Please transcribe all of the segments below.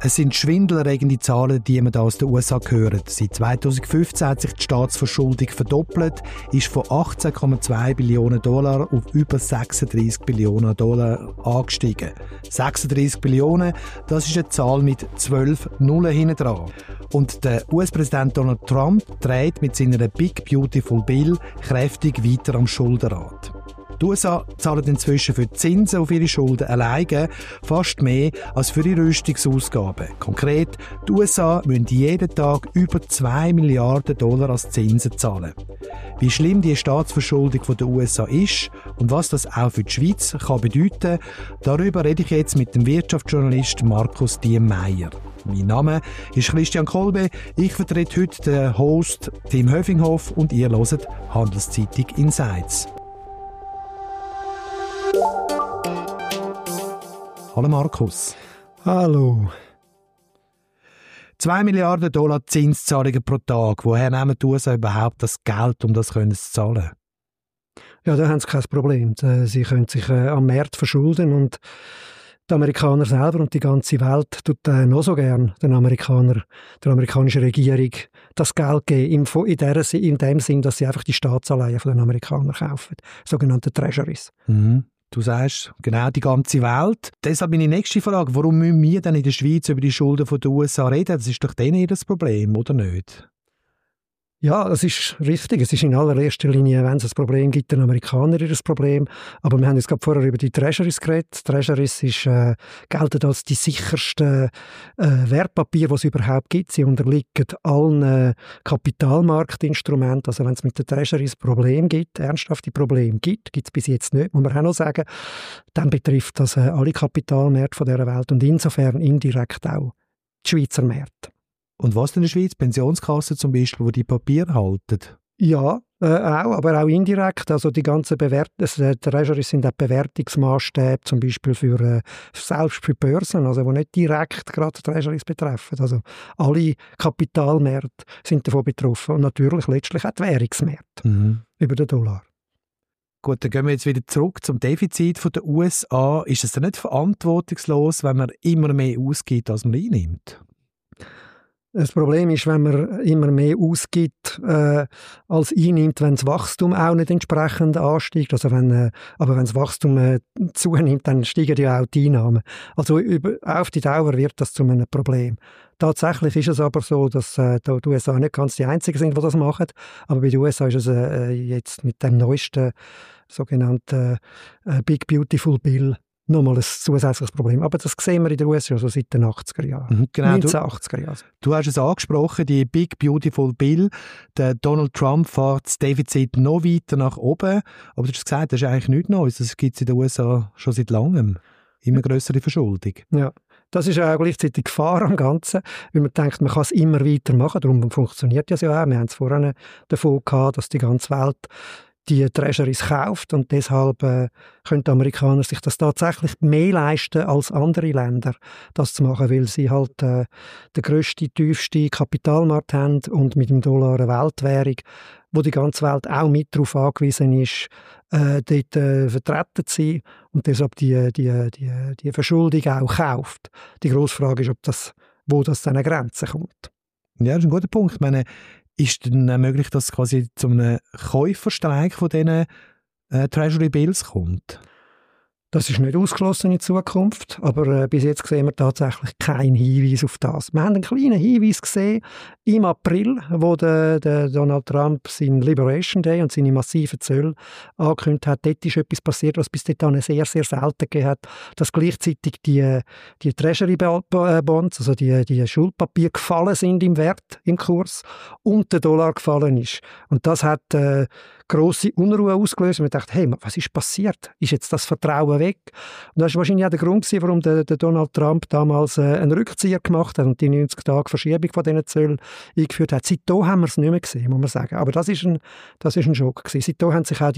Es sind schwindelerregende Zahlen, die man da aus den USA hören. Seit 2015 hat sich die Staatsverschuldung verdoppelt, ist von 18,2 Billionen Dollar auf über 36 Billionen Dollar angestiegen. 36 Billionen, das ist eine Zahl mit 12 Nullen hinten dran. Und der US-Präsident Donald Trump dreht mit seiner Big Beautiful Bill kräftig weiter am Schuldenrad. Die USA zahlen inzwischen für die Zinsen auf ihre Schulden alleine fast mehr als für ihre Rüstungsausgaben. Konkret, die USA müssen jeden Tag über 2 Milliarden Dollar als Zinsen zahlen. Wie schlimm die Staatsverschuldung der USA ist und was das auch für die Schweiz kann bedeuten, darüber rede ich jetzt mit dem Wirtschaftsjournalist Markus Diemeyer. Mein Name ist Christian Kolbe. Ich vertrete heute den Host Tim Höfinghoff und ihr hört Handelszeitung Insights. Hallo Markus. Hallo. 2 Milliarden Dollar Zinszahlungen pro Tag. Woher nehmen die USA überhaupt das Geld, um das zu zahlen? Ja, da haben sie kein Problem. Sie können sich am Markt verschulden und die Amerikaner selber und die ganze Welt tut noch so gern der amerikanischen Regierung das Geld geben, in dem Sinn, dass sie einfach die Staatsanleihen von den Amerikanern kaufen, sogenannte Treasuries. Mhm. Du sagst, genau, die ganze Welt. Deshalb meine nächste Frage, warum müssen wir denn in der Schweiz über die Schulden der USA reden? Das ist doch denen ihr Problem, oder nicht? Ja, das ist richtig. Es ist in allererster Linie, wenn es ein Problem gibt, den Amerikanern ihr Problem. Aber wir haben jetzt gerade vorher über die Treasuries geredet. Treasuries gelten als die sichersten Wertpapiere, die es überhaupt gibt. Sie unterliegen allen Kapitalmarktinstrumenten. Also wenn es mit den Treasuries Probleme gibt, ernsthafte Probleme gibt es bis jetzt nicht, muss man auch noch sagen, dann betrifft das alle Kapitalmärkte dieser Welt und insofern indirekt auch die Schweizer Märkte. Und was in der Schweiz? Pensionskassen zum Beispiel, die Papiere halten? Ja, aber auch indirekt. Also die ganzen Treasuries sind auch Bewertungsmaßstäbe, zum Beispiel selbst für Börsen, also die nicht direkt gerade Treasuries betreffen. Also alle Kapitalmärkte sind davon betroffen und natürlich letztlich auch die Währungsmärkte über den Dollar. Gut, dann gehen wir jetzt wieder zurück zum Defizit der USA. Ist es dann nicht verantwortungslos, wenn man immer mehr ausgibt, als man einnimmt? Das Problem ist, wenn man immer mehr ausgibt, als einnimmt, wenn das Wachstum auch nicht entsprechend ansteigt. Also aber wenn das Wachstum zunimmt, dann steigen ja auch die Einnahmen. Also auf die Dauer wird das zu einem Problem. Tatsächlich ist es aber so, dass die USA nicht ganz die Einzigen sind, die das machen. Aber bei den USA ist es jetzt mit dem neuesten sogenannten Big Beautiful Bill nochmal ein zusätzliches Problem. Aber das sehen wir in den USA schon seit den 80er Jahren. Genau, 1980er Jahren. Du hast es angesprochen, die Big Beautiful Bill. Der Donald Trump fährt das Defizit noch weiter nach oben. Aber du hast gesagt, das ist eigentlich nichts Neues. Das gibt es in den USA schon seit langem. Immer grössere Verschuldung. Ja. Das ist auch gleichzeitig Gefahr am Ganzen, weil man denkt, man kann es immer weiter machen. Darum funktioniert das ja auch. Wir haben es vorhin davon gehabt, dass die ganze Welt die Treasuries kauft und deshalb können die Amerikaner sich das tatsächlich mehr leisten als andere Länder, das zu machen, weil sie halt den grössten, tiefsten Kapitalmarkt haben und mit dem Dollar eine Weltwährung, wo die ganze Welt auch mit darauf angewiesen ist, dort vertreten zu sein und deshalb die Verschuldung auch kauft. Die grosse Frage ist, wo das an eine Grenze kommt. Ja, das ist ein guter Punkt. Ich meine, ist es dann möglich, dass es quasi zu einem Käuferstreik von diesen Treasury Bills kommt? Das ist nicht ausgeschlossen in Zukunft, aber bis jetzt sehen wir tatsächlich keinen Hinweis auf das. Wir haben einen kleinen Hinweis gesehen im April, wo der Donald Trump seinen Liberation Day und seine massiven Zölle angekündigt hat. Dort ist etwas passiert, was bis dahin sehr, sehr selten gegeben hat, dass gleichzeitig die Treasury Bonds, also die Schuldpapiere gefallen sind im Wert, im Kurs und der Dollar gefallen ist. Und das hat grosse Unruhe ausgelöst. Und man dachte, hey, was ist passiert? Ist jetzt das Vertrauen weg? Und das war wahrscheinlich auch der Grund, warum der Donald Trump damals einen Rückzieher gemacht hat und die 90 Tage Verschiebung von diesen Zöllen eingeführt hat. Seitdem haben wir es nicht mehr gesehen, muss man sagen. Aber das ist ein Schock gewesen. Seitdem haben sich auch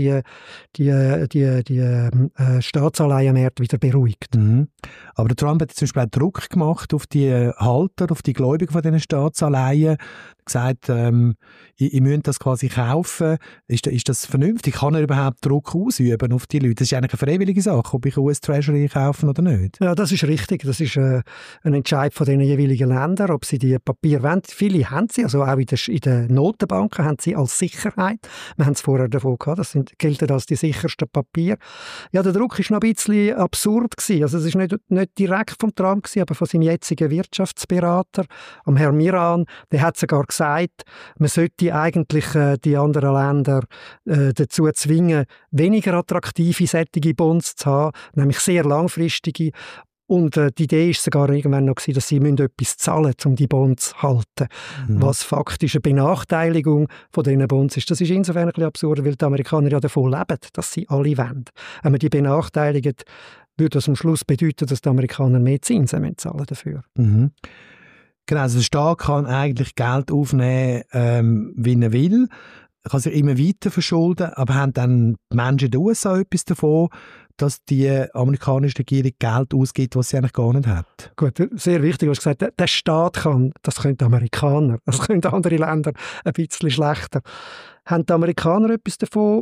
die Staatsanleihenmärkte wieder beruhigt. Mhm. Aber der Trump hat zum Beispiel auch Druck gemacht auf die Halter, auf die Gläubiger von diesen Staatsanleihen. Gesagt, ihr müsst das quasi kaufen. Ist Ist das vernünftig? Kann er überhaupt Druck ausüben auf die Leute? Das ist eigentlich eine freiwillige Sache, ob ich US-Treasury kaufen oder nicht. Ja, das ist richtig. Das ist ein Entscheid von den jeweiligen Ländern, ob sie die Papiere wollen. Viele haben sie, also auch in den Notenbanken haben sie als Sicherheit. Wir haben es vorher davon gehabt, das gilt als die sichersten Papiere. Ja, der Druck war noch ein bisschen absurd gewesen. Also es war nicht direkt vom Trump gewesen, aber von seinem jetzigen Wirtschaftsberater, am Herrn Miran. Der hat sogar gesagt, man sollte eigentlich die anderen Länder dazu zwingen, weniger attraktive solche Bonds zu haben, nämlich sehr langfristige. Und die Idee war sogar irgendwann noch, dass sie etwas zahlen müssen, um die Bonds zu halten. Was faktisch eine Benachteiligung von diesen Bonds ist. Das ist insofern ein bisschen absurd, weil die Amerikaner ja davon leben, dass sie alle wollen. Wenn man die benachteiligen, würde das am Schluss bedeuten, dass die Amerikaner mehr Zinsen zahlen dafür. Mhm. Genau, also der Staat kann eigentlich Geld aufnehmen, wie er will, kann sich immer weiter verschulden, aber haben dann die Menschen in den USA etwas davon, dass die amerikanische Regierung Geld ausgibt, was sie eigentlich gar nicht hat? Gut, sehr wichtig, du hast gesagt, der Staat kann, das können die Amerikaner, das können andere Länder ein bisschen schlechter. Haben die Amerikaner etwas davon?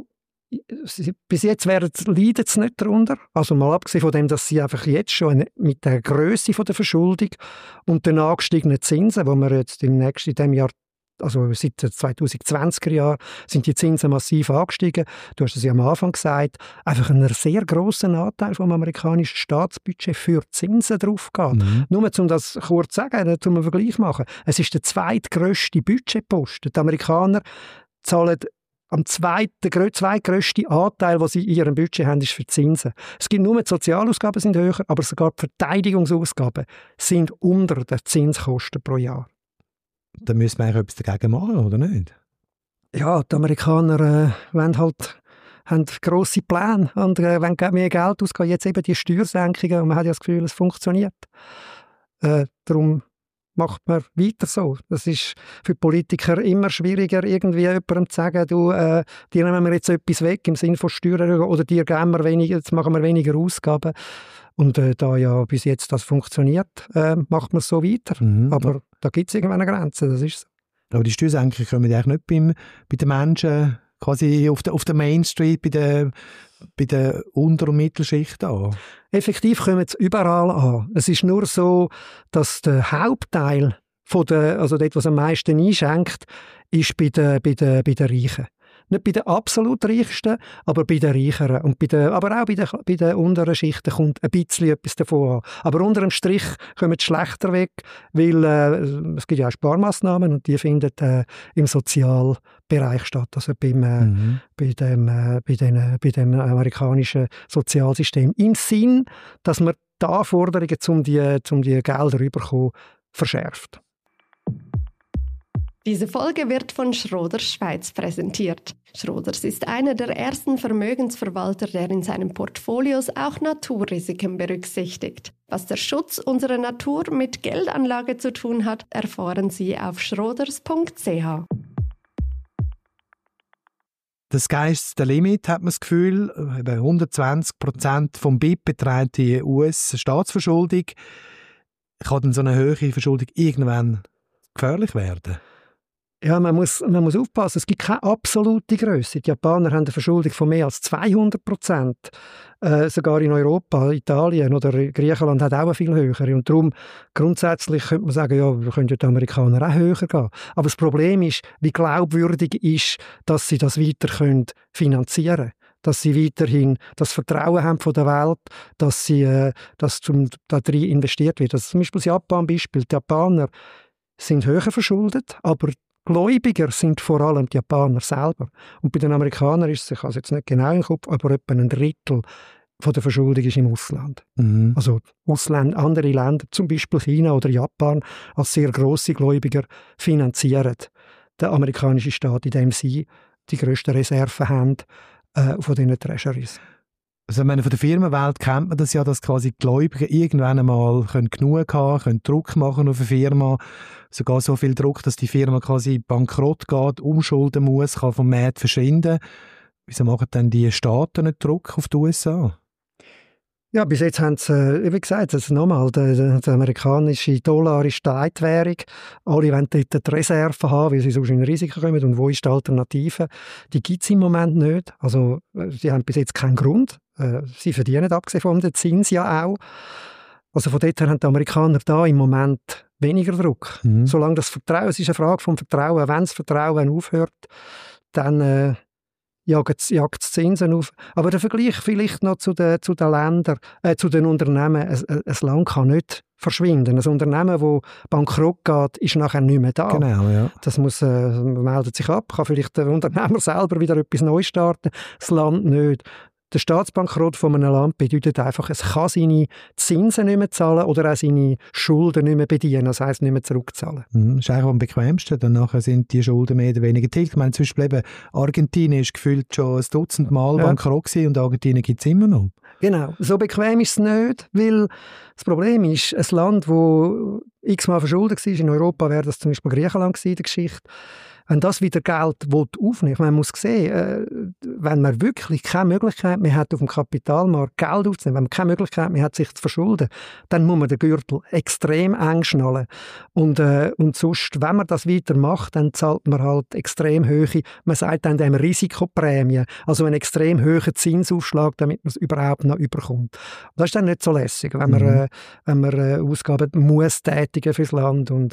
Bis jetzt leiden sie nicht darunter. Also mal abgesehen von dem, dass sie einfach jetzt schon mit der Grösse der Verschuldung und den angestiegenen Zinsen, wo wir jetzt in diesem Jahr, also seit den 2020er Jahren, sind die Zinsen massiv angestiegen. Du hast es ja am Anfang gesagt, einfach einen sehr grossen Anteil vom amerikanischen Staatsbudget für Zinsen drauf geht. Nur um das kurz zu sagen, um einen Vergleich zu machen. Es ist der zweitgrösste Budgetposten. Die Amerikaner zahlen am zweitgrössten Anteil, den sie in ihrem Budget haben, ist für Zinsen. Es gibt nur die Sozialausgaben sind höher, aber sogar die Verteidigungsausgaben sind unter den Zinskosten pro Jahr. Da müssen wir eigentlich etwas dagegen machen, oder nicht? Ja, die Amerikaner haben grosse Pläne und wollen mehr Geld ausgeben. Jetzt eben die Steuersenkungen und man hat ja das Gefühl, es funktioniert. Darum macht man weiter so. Das ist für Politiker immer schwieriger, irgendwie jemandem zu sagen, du, dir nehmen wir jetzt etwas weg im Sinne von Steuern oder dir geben wir weniger, jetzt machen wir weniger Ausgaben. Und da ja bis jetzt das funktioniert, macht man es so weiter. Aber da gibt es irgendwann eine Grenze, das ist so. Aber die Steuersenkungen kommen ja eigentlich nicht bei den Menschen quasi auf der Main Street, bei der Unter- und Mittelschicht an? Effektiv kommen sie überall an. Es ist nur so, dass der Hauptteil also dort, was am meisten einschenkt, ist bei den Reichen. Nicht bei den absolut Reichsten, aber bei den Reicheren. Aber auch bei den unteren Schichten kommt ein bisschen etwas davon an. Aber unter dem Strich kommen sie schlechter weg, weil es gibt ja auch Sparmaßnahmen und die finden im Sozialbereich statt. Also bei dem amerikanischen Sozialsystem. Im Sinn, dass man die Anforderungen, um die Gelder rüberzukommen, verschärft. Diese Folge wird von Schroders Schweiz präsentiert. Schroders ist einer der ersten Vermögensverwalter, der in seinen Portfolios auch Naturrisiken berücksichtigt. Was der Schutz unserer Natur mit Geldanlage zu tun hat, erfahren Sie auf schroders.ch. Das Sky's the Limit, hat man das Gefühl. 120% vom BIP beträgt die US-Staatsverschuldung. Kann denn so eine hohe Verschuldung irgendwann gefährlich werden? Ja, man muss aufpassen. Es gibt keine absolute Grösse. Die Japaner haben eine Verschuldung von mehr als 200%. Sogar in Europa, Italien oder Griechenland hat auch eine viel höhere. Und darum, grundsätzlich könnte man sagen, ja, wir können die Amerikaner auch höher gehen. Aber das Problem ist, wie glaubwürdig ist, dass sie das weiter finanzieren können. Dass sie weiterhin das Vertrauen haben von der Welt, dass da drin investiert wird. Also zum Beispiel das Japan-Beispiel. Die Japaner sind höher verschuldet, aber Gläubiger sind vor allem die Japaner selber. Und bei den Amerikanern ist es, ich habe es jetzt nicht genau im Kopf, aber etwa ein Drittel von der Verschuldung ist im Ausland. Also andere Länder, zum Beispiel China oder Japan, als sehr grosse Gläubiger finanzieren den amerikanischen Staat, indem sie die grössten Reserven haben von diesen Treasuries. Also von der Firmenwelt kennt man das ja, dass quasi die Gläubiger irgendwann einmal genug haben können Druck machen auf eine Firma. Sogar so viel Druck, dass die Firma quasi bankrott geht, umschulden muss, kann vom Markt verschwinden. Wieso machen dann die Staaten nicht Druck auf die USA? Ja, bis jetzt haben sie, wie gesagt, das nochmal, der amerikanische Dollar ist die Leitwährung. Alle wollen dort die Reserven haben, weil sie sonst in Risiken kommen. Und wo ist die Alternative? Die gibt es im Moment nicht. Also, sie haben bis jetzt keinen Grund. Sie verdienen, abgesehen von den Zins ja auch. Also von dort her haben die Amerikaner da im Moment weniger Druck. Solange das Vertrauen, es ist eine Frage vom Vertrauen, wenn das Vertrauen aufhört, dann jagt es Zinsen auf. Aber der Vergleich vielleicht noch zu den Ländern, zu den Unternehmen. Ein Land kann nicht verschwinden. Ein Unternehmen, das bankrott geht, ist nachher nicht mehr da. Genau, ja. Das meldet sich ab, kann vielleicht der Unternehmer selber wieder etwas Neues starten, das Land nicht. Der Staatsbankrott von einem Land bedeutet einfach, es kann seine Zinsen nicht mehr zahlen oder auch seine Schulden nicht mehr bedienen, das heisst nicht mehr zurückzahlen. Das ist eigentlich am bequemsten. Danach sind die Schulden mehr oder weniger tilgt. Ich meine, zum Beispiel eben Argentinien ist gefühlt schon ein Dutzend Mal bankrott gewesen und Argentinien gibt es immer noch. Genau, so bequem ist es nicht, weil das Problem ist, ein Land, das x-mal verschuldet war, in Europa wäre das zum Beispiel Griechenland gewesen, in der Geschichte. Wenn das wieder Geld aufnehmen will, man muss sehen, wenn man wirklich keine Möglichkeit mehr hat, auf dem Kapitalmarkt Geld aufzunehmen, wenn man keine Möglichkeit mehr hat, sich zu verschulden, dann muss man den Gürtel extrem eng schnallen. Und sonst, wenn man das weitermacht, dann zahlt man halt extrem hohe, man sagt dann dem Risikoprämie, also einen extrem hohen Zinsaufschlag, damit man es überhaupt noch überkommt. Das ist dann nicht so lässig, wenn man Ausgaben muss tätigen fürs Land und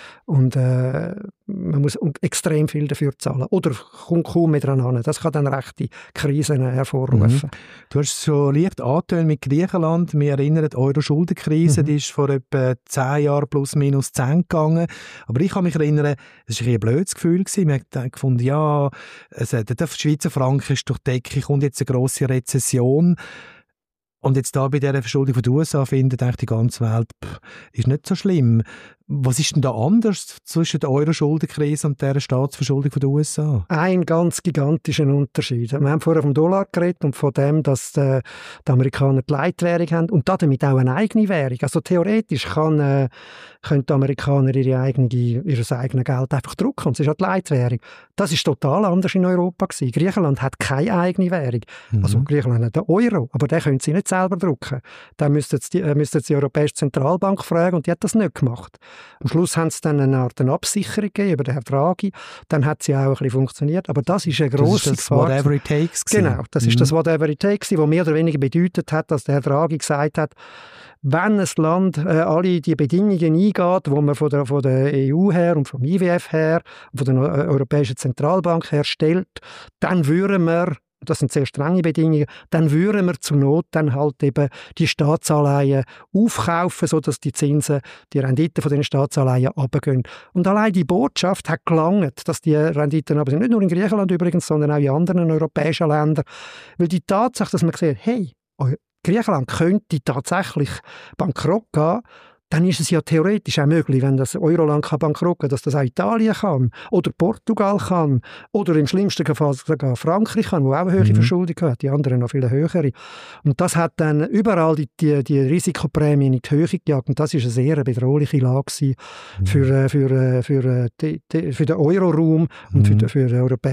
man muss extrem viel dafür zahlen. Oder kommt kaum miteinander. Das kann dann rechte Krisen hervorrufen. Du hast es schon leicht angetönt mit Griechenland. Wir erinnern an die Euro-Schuldenkrise. Die ist vor etwa 10 Jahren plus minus 10 gegangen. Aber ich kann mich erinnern, es war ein blödes Gefühl. Wir haben gefunden, ja, der Schweizer Franken ist durch die Decke, kommt jetzt eine grosse Rezession. Und jetzt da bei dieser Verschuldung von den USA findet eigentlich die ganze Welt, ist nicht so schlimm. Was ist denn da anders zwischen der Euro-Schuldenkrise und der Staatsverschuldung von den USA? Ein ganz gigantischer Unterschied. Wir haben vorher vom Dollar geredet und von dem, dass die Amerikaner die Leitwährung haben und damit auch eine eigene Währung. Also theoretisch können die Amerikaner ihr eigenes Geld einfach drucken und es ist halt die Leitwährung. Das ist total anders in Europa gewesen. Griechenland hat keine eigene Währung. Also Griechenland hat den Euro, aber den können sie nicht selber drucken. Da müssten sie die Europäische Zentralbank fragen und die hat das nicht gemacht. Am Schluss haben sie dann eine Art Absicherung gegeben über den Herrn Draghi. Dann hat sie auch ein bisschen funktioniert. Aber das ist eine grosse Gefahr. Whatever it takes. Genau, das ist das Whatever it takes, was mehr oder weniger bedeutet hat, dass der Herr Draghi gesagt hat, wenn ein Land alle die Bedingungen eingeht, die man von der EU her und vom IWF her und von der Europäischen Zentralbank her stellt, dann würden wir, das sind sehr strenge Bedingungen, dann würden wir zur Not dann halt eben die Staatsanleihen aufkaufen, sodass die Zinsen, die Renditen von den Staatsanleihen runtergehen. Und allein die Botschaft hat gelangt, dass die Renditen aber sind, nicht nur in Griechenland übrigens, sondern auch in anderen europäischen Ländern. Weil die Tatsache, dass man sieht, hey, Griechenland könnte tatsächlich bankrott gehen, dann ist es ja theoretisch auch möglich, wenn das Euroland bankrott gehen kann, dass das auch Italien kann oder Portugal kann oder im schlimmsten Fall sogar Frankreich kann, wo auch eine höhere Verschuldung hat, die anderen noch viel höhere. Und das hat dann überall die Risikoprämien in die Höhe gejagt und das ist eine sehr bedrohliche Lage für den Euroraum und für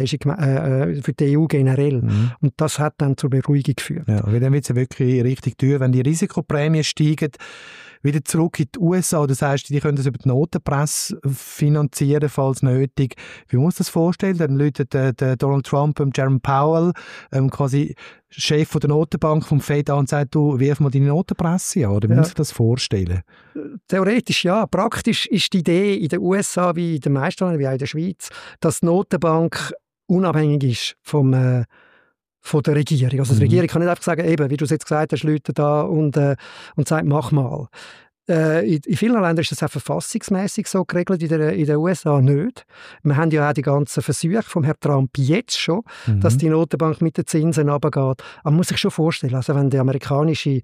die EU generell. Und das hat dann zur Beruhigung geführt. Ja, weil dann wird es ja wirklich richtig teuer, wenn die Risikoprämien steigen. Wieder zurück in die USA, das heisst, die können das über die Notenpresse finanzieren, falls nötig. Wie muss man das vorstellen? Dann läutet der Donald Trump Jerome Powell, quasi Chef der Notenbank vom Fed an und sagt, du wirf mal deine Notenpresse an. Oder wie muss man das vorstellen? Theoretisch ja. Praktisch ist die Idee in den USA wie in den meisten Ländern, wie auch in der Schweiz, dass die Notenbank unabhängig ist von der Regierung. Also die Regierung kann nicht einfach sagen, eben, wie du es jetzt gesagt hast, Leute da und sagt, mach mal. In vielen Ländern ist das auch verfassungsmässig so geregelt, in den USA nicht. Wir haben ja auch die ganzen Versuche von Herrn Trump jetzt schon, dass die Notenbank mit den Zinsen runtergeht. Aber man muss sich schon vorstellen, also wenn der amerikanische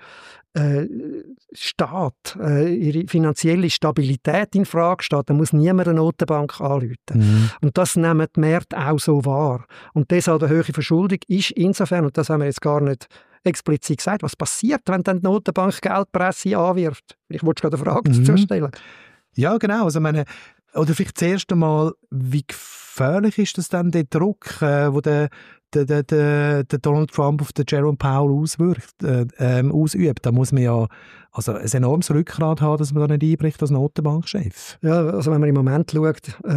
Staat ihre finanzielle Stabilität in Frage steht, dann muss niemand eine Notenbank anrufen. Und das nehmen die Märkte auch so wahr. Und deshalb eine hohe Verschuldung ist insofern, und das haben wir jetzt gar nicht explizit gesagt, was passiert, wenn dann die Notenbank Geldpresse anwirft? Ich wollte gerade eine Frage dazu stellen. Ja, genau. Also meine, oder vielleicht zuerst einmal, wie gefährlich ist das dann, der Druck, wo der der Donald Trump auf den Jerome Powell ausübt. Da muss man ja also ein enormes Rückgrat haben, dass man da nicht einbricht als Notenbankchef. Ja, also wenn man im Moment schaut,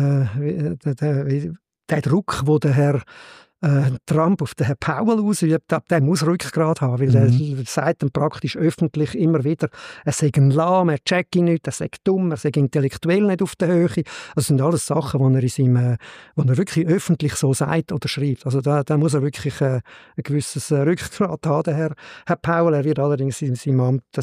der Druck, den der Herr Trump auf den Herrn Powell ausübt, der muss Rückgrat haben, weil er sagt dann praktisch öffentlich immer wieder, er sei ein Lahm, er checke nicht, er sei dumm, er sei intellektuell nicht auf der Höhe. Das sind alles Sachen, die er wirklich öffentlich so sagt oder schreibt. Also da muss er wirklich ein gewisses Rückgrat haben, der Herr Powell. Er wird allerdings seine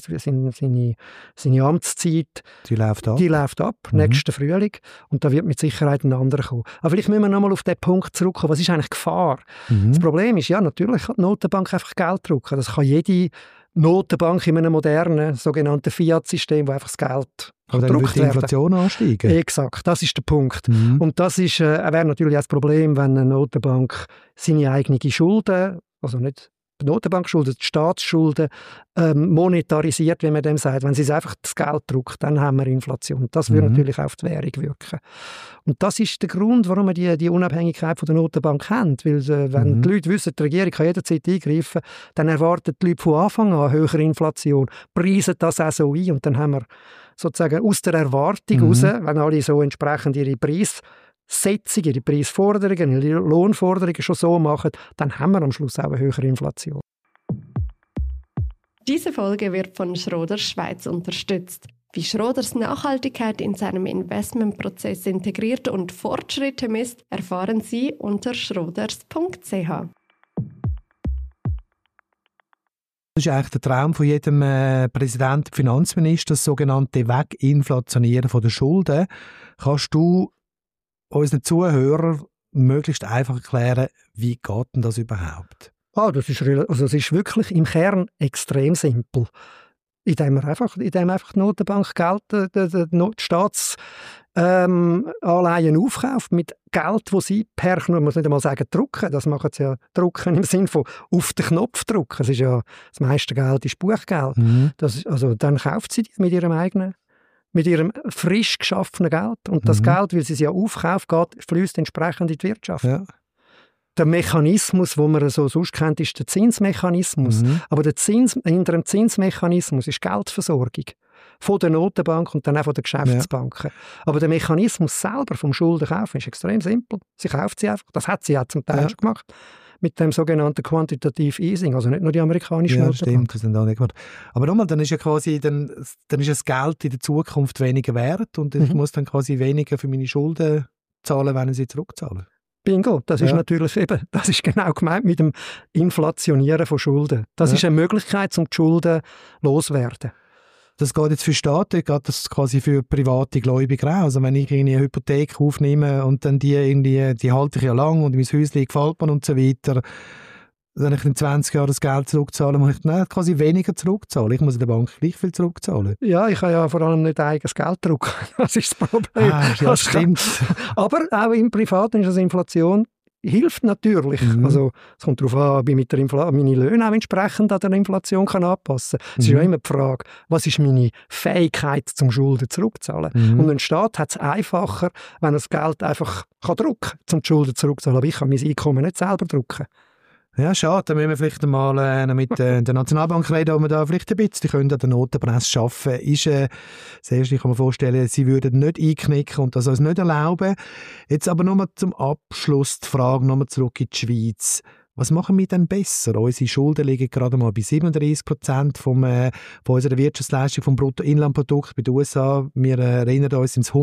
Amtszeit, die läuft ab nächsten Frühling, und da wird mit Sicherheit ein anderer kommen. Aber vielleicht müssen wir noch mal auf den Punkt zurückkommen. Was ist eigentlich Gefahr? Das Problem ist, ja, natürlich kann die Notenbank einfach Geld drucken. Das kann jede Notenbank in einem modernen, sogenannten Fiat-System, wo einfach das Geld aber dann wird die Inflation ansteigen. Exakt, das ist der Punkt. Und das wäre natürlich auch das Problem, wenn eine Notenbank seine eigenen Schulden, also nicht die Notenbankschulden, die Staatsschulden monetarisiert, wie man dem sagt. Wenn sie einfach das Geld druckt, dann haben wir Inflation. Das würde natürlich auf die Währung wirken. Und das ist der Grund, warum wir die Unabhängigkeit von der Notenbank haben. Weil wenn die Leute wissen, die Regierung kann jederzeit eingreifen, dann erwarten die Leute von Anfang an höhere Inflation, preisen das auch so ein, und dann haben wir sozusagen aus der Erwartung heraus, wenn alle so entsprechend ihre Preissetzung, ihre Preisforderungen, ihre Lohnforderungen schon so machen, dann haben wir am Schluss auch eine höhere Inflation. Diese Folge wird von Schroders Schweiz unterstützt. Wie Schroders Nachhaltigkeit in seinem Investmentprozess integriert und Fortschritte misst, erfahren Sie unter schroders.ch. Das ist eigentlich der Traum von jedem Präsident, Finanzminister, das sogenannte Weginflationieren von der Schulden. Kannst du unseren Zuhörern möglichst einfach erklären, wie geht denn das überhaupt? Das ist wirklich im Kern extrem simpel. Indem einfach die Notenbank Geld, die Staatsanleihen aufkauft mit Geld, das sie man muss nicht einmal sagen drucken, das machen sie ja drucken im Sinne von auf den Knopf drucken. Das ist ja, das meiste Geld ist Buchgeld. Dann kauft sie das mit ihrem frisch geschaffenen Geld. Und das Geld, weil sie es ja aufkauft, fließt entsprechend in die Wirtschaft. Ja. Der Mechanismus, den man so sonst kennt, ist der Zinsmechanismus. Aber hinter dem Zinsmechanismus ist Geldversorgung von der Notenbank und dann auch von den Geschäftsbanken. Ja. Aber der Mechanismus selber vom Schuldenkaufen ist extrem simpel. Sie kauft sie einfach. Das hat sie auch zum Teil schon gemacht. Mit dem sogenannten Quantitative Easing, also nicht nur die amerikanische Notenbank. Stimmt, das sind auch nicht gut. Aber nochmal, dann ist ja quasi dann ist das Geld in der Zukunft weniger wert und ich muss dann quasi weniger für meine Schulden zahlen, wenn ich sie zurückzahle. Bingo, das ist natürlich das ist genau gemeint mit dem Inflationieren von Schulden. Das ist eine Möglichkeit, um die Schulden loszuwerden. Das geht jetzt für Staaten, geht das quasi für private Gläubiger auch. Also wenn ich eine Hypothek aufnehme und dann die halte ich ja lang und mein Häuschen gefällt mir und so weiter, wenn ich in 20 Jahren das Geld zurückzahle, muss ich dann quasi weniger zurückzahlen. Ich muss in der Bank gleich viel zurückzahlen. Ja, ich kann ja vor allem nicht eigenes Geld drucken. Das ist das Problem. Ja, stimmt. Aber auch im Privaten ist das Inflation hilft natürlich. Also es kommt darauf an, ob ich mit der meine Löhne auch entsprechend an der Inflation kann anpassen kann. Es ist ja immer die Frage, was ist meine Fähigkeit, zum Schulden zurückzuzahlen. Und ein Staat hat es einfacher, wenn er das Geld einfach drucken kann, um die Schulden zurückzuzahlen. Aber ich kann mein Einkommen nicht selber drucken. Ja, schade. Dann müssen wir vielleicht mal mit der Nationalbank reden, ob wir da vielleicht ein bisschen an der Notenpresse arbeiten können. Das Erste, ich kann mir vorstellen, sie würden nicht einknicken und das uns nicht erlauben. Jetzt aber nochmal zum Abschluss die Frage, nochmal zurück in die Schweiz. Was machen wir denn besser? Unsere Schulden liegen gerade mal bei 37% von unserer Wirtschaftsleistung vom Bruttoinlandprodukt. Bei den USA, wir erinnern uns, sind es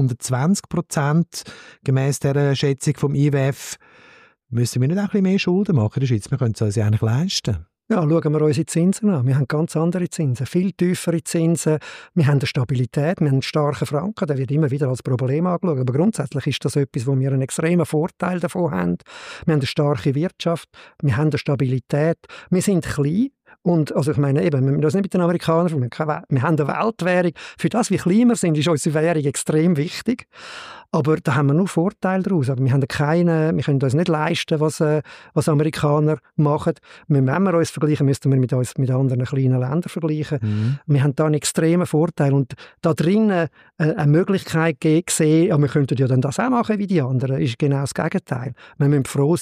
120%, gemäss der Schätzung vom IWF. Müssen wir nicht auch ein bisschen mehr Schulden machen in der Schweiz? Wir können es uns ja eigentlich leisten. Ja, schauen wir unsere Zinsen an. Wir haben ganz andere Zinsen, viel tiefere Zinsen. Wir haben eine Stabilität, wir haben einen starken Franken. Der wird immer wieder als Problem angeschaut. Aber grundsätzlich ist das etwas, wo wir einen extremen Vorteil davon haben. Wir haben eine starke Wirtschaft, wir haben eine Stabilität. Wir sind klein. Und also ich meine eben, wir müssen das nicht mit den Amerikanern vergleichen. Wir haben eine Weltwährung. Für das, wie klein wir sind, ist unsere Währung extrem wichtig. Aber da haben wir nur Vorteile daraus. Aber wir können uns nicht leisten, was Amerikaner machen. Wenn wir uns vergleichen, müssten wir uns mit anderen kleinen Ländern vergleichen. Wir haben da einen extremen Vorteil. Und da drinnen eine Möglichkeit gesehen, ja, wir könnten ja dann das auch machen wie die anderen, ist genau das Gegenteil. Wir müssen froh sein,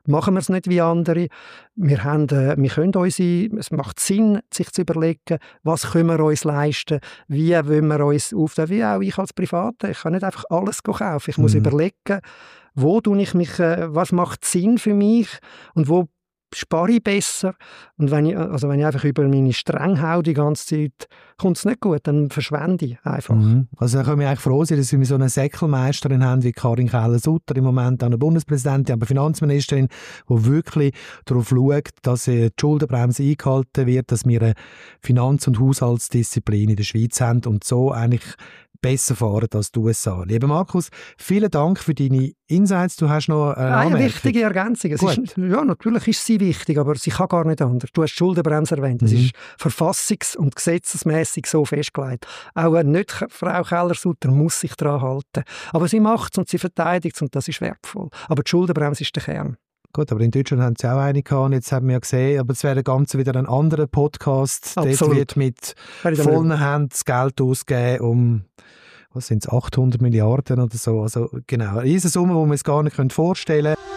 machen wir es nicht wie andere. Wir können es macht Sinn, sich zu überlegen, was können wir uns leisten, wie wollen wir uns aufnehmen, wie auch ich als Privater. Ich kann nicht einfach alles kaufen. Ich muss überlegen, wo tue ich mich, was macht Sinn für mich und wo spare ich besser. Und wenn ich einfach über meine Strenge haue die ganze Zeit, kommt es nicht gut, dann verschwende ich einfach. Also da können wir eigentlich froh sein, dass wir so eine Säckelmeisterin haben wie Karin Keller-Sutter, im Moment auch eine Bundespräsidentin, aber Finanzministerin, die wirklich darauf schaut, dass die Schuldenbremse eingehalten wird, dass wir eine Finanz- und Haushaltsdisziplin in der Schweiz haben und so eigentlich besser fahren als die USA. Lieber Markus, vielen Dank für deine Insights. Du hast noch eine wichtige Ergänzung. Natürlich ist sie wichtig, aber sie kann gar nicht anders. Du hast die Schuldenbremse erwähnt. Das ist verfassungs- und gesetzesmäßig so festgelegt. Auch eine Nicht-Frau Keller-Sutter muss sich daran halten. Aber sie macht es und sie verteidigt es und das ist wertvoll. Aber die Schuldenbremse ist der Kern. Gut, aber in Deutschland haben sie auch eine gehabt, jetzt haben wir ja gesehen, aber es wäre ganz wieder ein anderer Podcast. Absolut. Dort wird mit vollen Händen das Geld ausgeben, um, was sind es, 800 Milliarden oder so. Also genau, eine Summe, die wir uns gar nicht vorstellen können.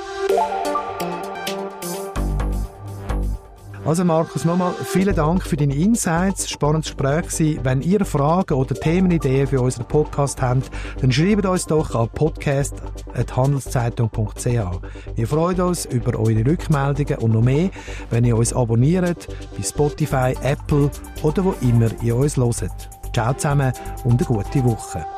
Also Markus, nochmal vielen Dank für deine Insights. Spannendes Gespräch gewesen. Wenn ihr Fragen oder Themenideen für unseren Podcast habt, dann schreibt uns doch an podcast@handelszeitung.ch. Wir freuen uns über eure Rückmeldungen und noch mehr, wenn ihr uns abonniert bei Spotify, Apple oder wo immer ihr uns hört. Ciao zusammen und eine gute Woche.